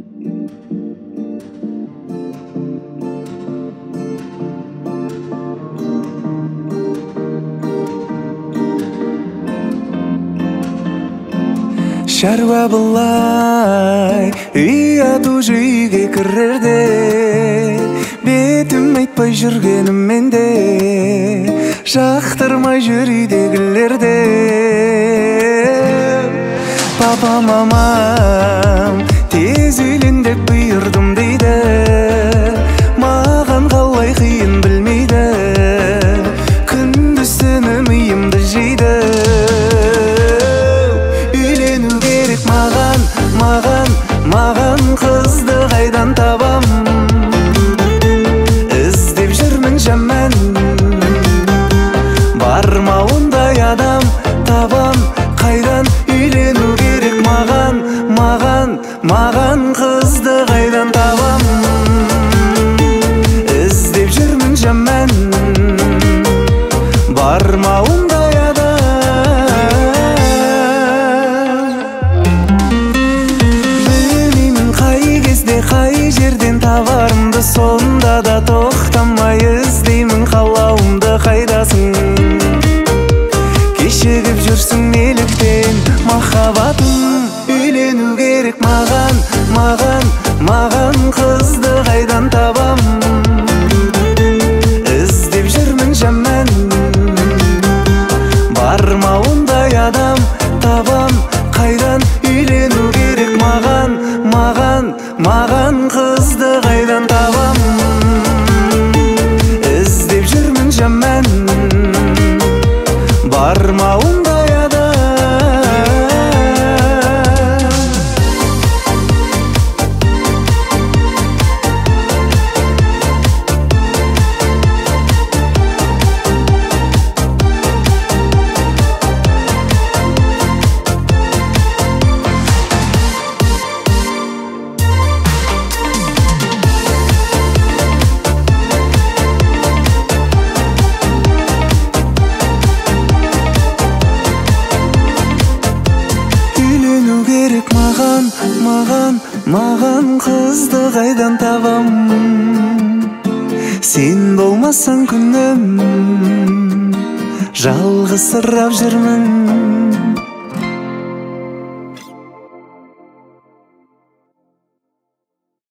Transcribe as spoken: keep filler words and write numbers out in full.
Шаруа былай, үй ату жүйге кірерде, бетім айтпай жүргенім менде, жақтырмай жүр үйдегілерде. Папа мамам тез үйлен деп бұйырдым дейді, маған қалай қиын білмейді, күндіз түні миымды жейді. Маған, маған, маған қызды қайдан табам, іздеп жүрмін жаман, бар ма ондай адам, табам қайдан, үйлену керек маған, маған, маған қызды қайдан табам, іздеп жүрмін жаман, бар ма ондай адам. Қай жерден табарымды, сонда да тоқтамай іздеймін қалауымды. Қайдасың, кешігіп жүрсің неліктен, махаббатым, үйлену керек маған, маған, маған қызды қайдан табам, іздеп жүрмін жаман, бар ма ондай адам, табам қайдан, үйлену керек маған, маған, маған қызды қайдан табам, іздеп жүрмін жаман, бар ма ондай адам. Маған, маған, маған қызды қайдан табам, сен болмасаң күнім, жалғызсырап жүрмін.